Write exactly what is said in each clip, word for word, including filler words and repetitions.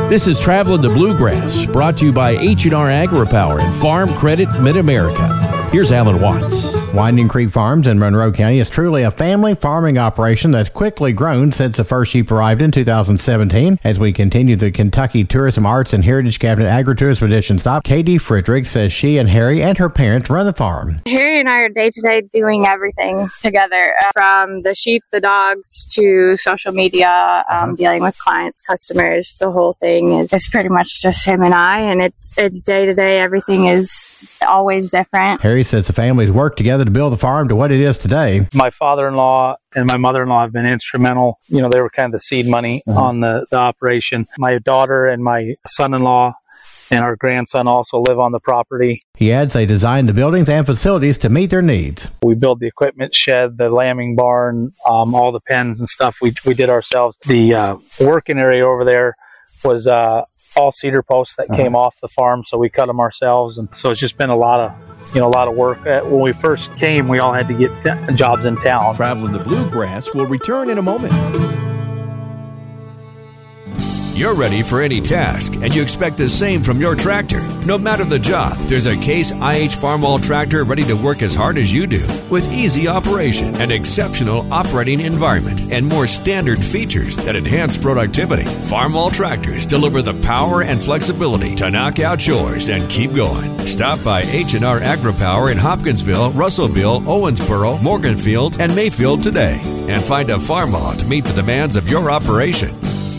This is Traveling the Bluegrass, brought to you by H and R AgriPower and Farm Credit Mid-America. Here's Alan Watts. Winding Creek Farms in Monroe County is truly a family farming operation that's quickly grown since the first sheep arrived in two thousand seventeen. As we continue the Kentucky Tourism Arts and Heritage Cabinet Agritourism Edition stop, Katie Friedrich says she and Harry and her parents run the farm. Harry and I are day-to-day doing everything together, uh, from the sheep, the dogs, to social media, um, dealing with clients, customers. The whole thing is, is pretty much just him and I, and it's it's day-to-day. Everything is always different. Harry says the families work together to build the farm to what it is today. My father-in-law and my mother-in-law have been instrumental. You know, they were kind of the seed money mm-hmm. on the, the operation. My daughter and my son-in-law and our grandson also live on the property. He adds they designed the buildings and facilities to meet their needs. We built the equipment shed, the lambing barn, um, all the pens and stuff we we did ourselves. The uh, working area over there was uh, all cedar posts that uh-huh. came off the farm, so we cut them ourselves. And so it's just been a lot of You know, a lot of work. Uh, when we first came, we all had to get t- jobs in town. Traveling the Bluegrass will return in a moment. You're ready for any task, and you expect the same from your tractor. No matter the job, there's a Case I H Farmall tractor ready to work as hard as you do, with easy operation, an exceptional operating environment, and more standard features that enhance productivity. Farmall tractors deliver the power and flexibility to knock out chores and keep going. Stop by H and R AgriPower in Hopkinsville, Russellville, Owensboro, Morganfield, and Mayfield today, and find a Farmall to meet the demands of your operation.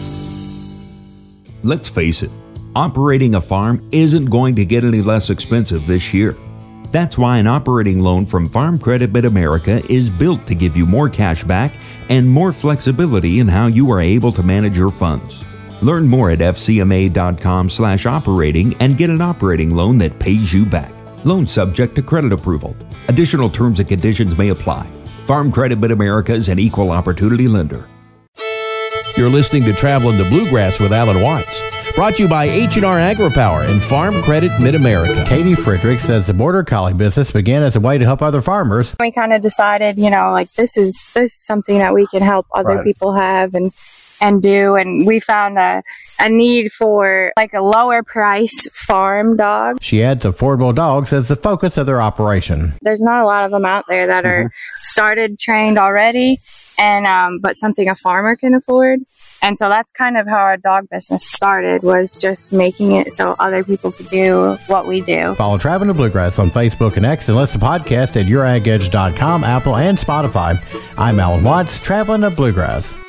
Let's face it, operating a farm isn't going to get any less expensive this year. That's why an operating loan from Farm Credit Mid-America is built to give you more cash back and more flexibility in how you are able to manage your funds. Learn more at fcma.com slash operating and get an operating loan that pays you back. Loan subject to credit approval. Additional terms and conditions may apply. Farm Credit Mid-America is an equal opportunity lender. You're listening to Traveling the Bluegrass with Alan Watts, brought to you by H and R AgriPower and Farm Credit Mid-America. Katie Friedrich says the Border Collie business began as a way to help other farmers. We kind of decided, you know, like this is this is something that we can help other Right. people have and and do, and we found a a need for like a lower price farm dog. She adds affordable dogs as the focus of their operation. There's not a lot of them out there that are mm-hmm. started, trained already, and um, but something a farmer can afford. And so that's kind of how our dog business started, was just making it so other people could do what we do. Follow Traveling the Bluegrass on Facebook and X, and listen to the podcast at your ag edge dot com, Apple, and Spotify. I'm Alan Watts, Traveling the Bluegrass.